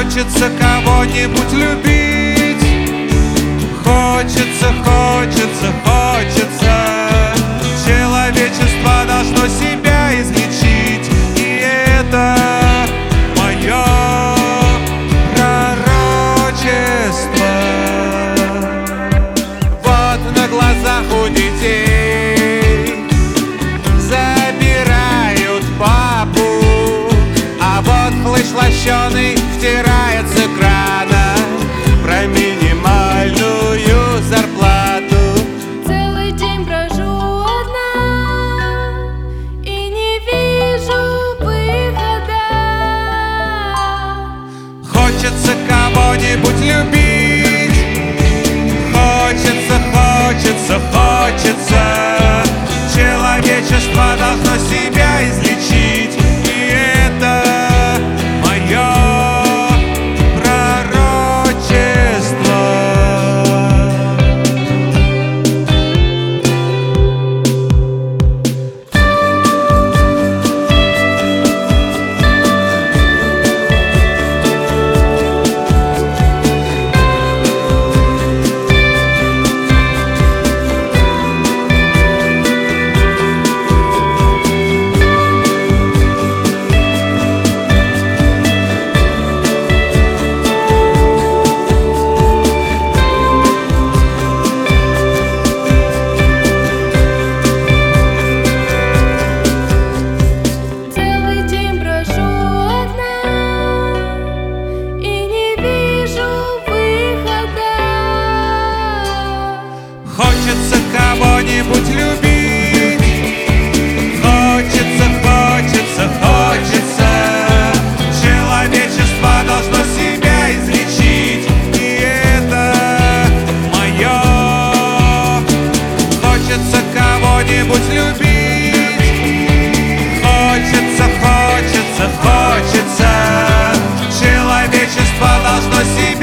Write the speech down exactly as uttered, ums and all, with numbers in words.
Хочется кого-нибудь любить. Хочется, хочется, хочется. Человечество должно себя излечить, и это мое пророчество. Вот на глазах у детей забирают папу, а вот хлыщ лощеный втирает с экрана про минимальную зарплату. Целый день брожу одна и не вижу выхода. Хочется кого-нибудь любить. Хочется, хочется, хочется. Человечество должно себя излечить, и это мое пророчество. Хочется кого-нибудь любить. Хочется, хочется, хочется. Человечество должно себя излечить, и это мое. Хочется кого-нибудь любить. Хочется, хочется, хочется. Человечество должно себя